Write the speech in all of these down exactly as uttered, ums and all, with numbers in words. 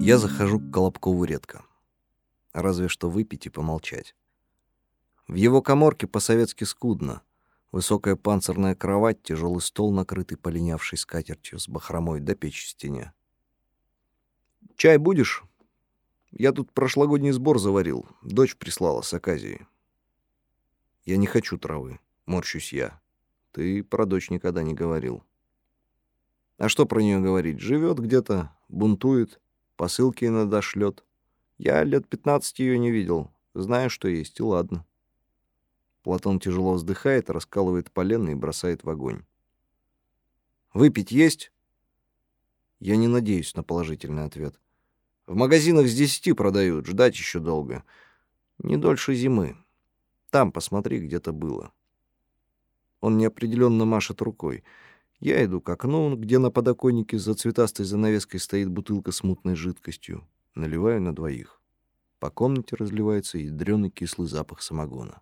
Я захожу к Колобкову редко. Разве что выпить и помолчать. В его каморке по-советски скудно. Высокая панцирная кровать, тяжелый стол, накрытый полинявшей скатертью с бахромой, да печь в стене. «Чай будешь? Я тут прошлогодний сбор заварил. Дочь прислала с Аказии». «Я не хочу травы», — морщусь я. «Ты про дочь никогда не говорил». «А что про нее говорить? Живет где-то, бунтует, посылки иногда шлет. Я лет пятнадцать ее не видел. Знаю, что есть, и ладно». Платон тяжело вздыхает, раскалывает полено и бросает в огонь. «Выпить есть?» Я не надеюсь на положительный ответ. «В магазинах с десяти продают, ждать еще долго. Не дольше зимы. Там, посмотри, где-то было». Он неопределенно машет рукой. Я иду к окну, где на подоконнике за цветастой занавеской стоит бутылка с мутной жидкостью. Наливаю на двоих. По комнате разливается ядрёный кислый запах самогона.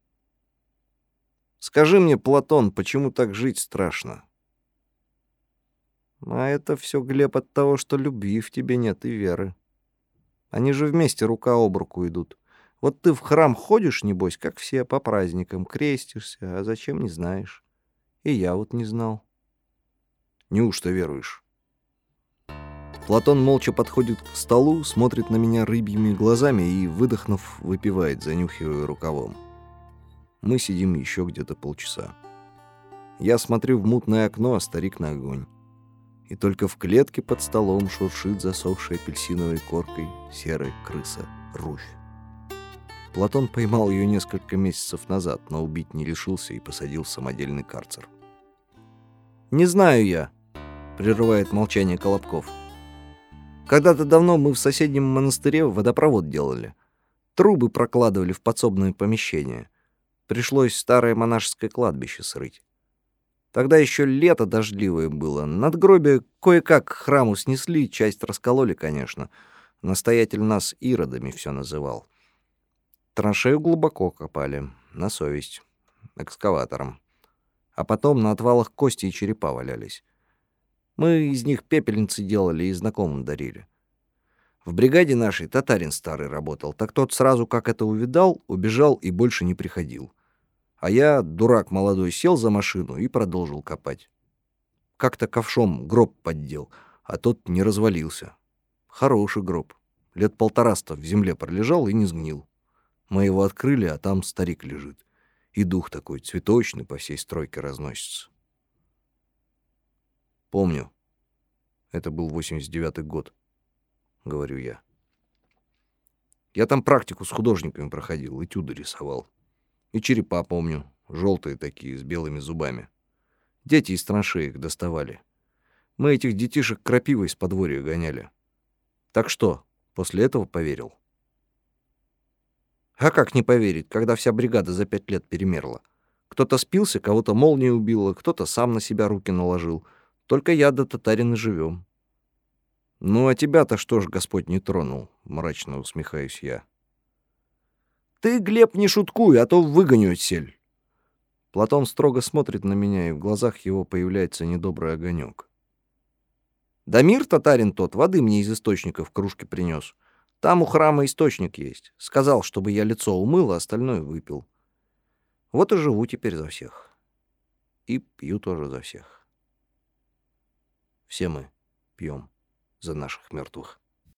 «Скажи мне, Платон, почему так жить страшно?» «А это все, Глеб, от того, что любви в тебе нет и веры. Они же вместе рука об руку идут. Вот ты в храм ходишь, небось, как все, по праздникам, крестишься, а зачем, не знаешь. И я вот не знал». «Неужто веруешь?» Платон молча подходит к столу, смотрит на меня рыбьими глазами и, выдохнув, выпивает, занюхивая рукавом. Мы сидим еще где-то полчаса. Я смотрю в мутное окно, а старик на огонь. И только в клетке под столом шуршит засохшей апельсиновой коркой серая крыса Руфь. Платон поймал ее несколько месяцев назад, но убить не решился и посадил в самодельный карцер. «Не знаю я», — прерывает молчание Колобков. «Когда-то давно мы в соседнем монастыре водопровод делали. Трубы прокладывали в подсобное помещение. Пришлось старое монашеское кладбище срыть. Тогда еще лето дождливое было. Надгробие кое-как к храму снесли, часть раскололи, конечно. Настоятель нас иродами все называл. Траншею глубоко копали, на совесть, экскаватором. А потом на отвалах кости и черепа валялись. Мы из них пепельницы делали и знакомым дарили. В бригаде нашей татарин старый работал, так тот сразу, как это увидал, убежал и больше не приходил. А я, дурак молодой, сел за машину и продолжил копать. Как-то ковшом гроб поддел, а тот не развалился. Хороший гроб. Лет полтораста в земле пролежал и не сгнил. Мы его открыли, а там старик лежит. И дух такой цветочный по всей стройке разносится. «Помню. Это был восемьдесят девятый год», — говорю я. «Я там практику с художниками проходил, этюды рисовал. И черепа помню, желтые такие, с белыми зубами. Дети из траншеи их доставали. Мы этих детишек крапивой с подворья гоняли. Так что, после этого поверил?» «А как не поверить, когда вся бригада за пять лет перемерла? Кто-то спился, кого-то молния убила, кто-то сам на себя руки наложил. Только я да татарин и живем». «Ну, а тебя-то что ж Господь не тронул?» — мрачно усмехаюсь я. «Ты, Глеб, не шуткуй, а то выгоню отсель». Платон строго смотрит на меня, и в глазах его появляется недобрый огонек. «Дамир, татарин тот, воды мне из источника в кружке принес. Там у храма источник есть. Сказал, чтобы я лицо умыл, а остальное выпил. Вот и живу теперь за всех. И пью тоже за всех. Все мы пьем за наших мертвых».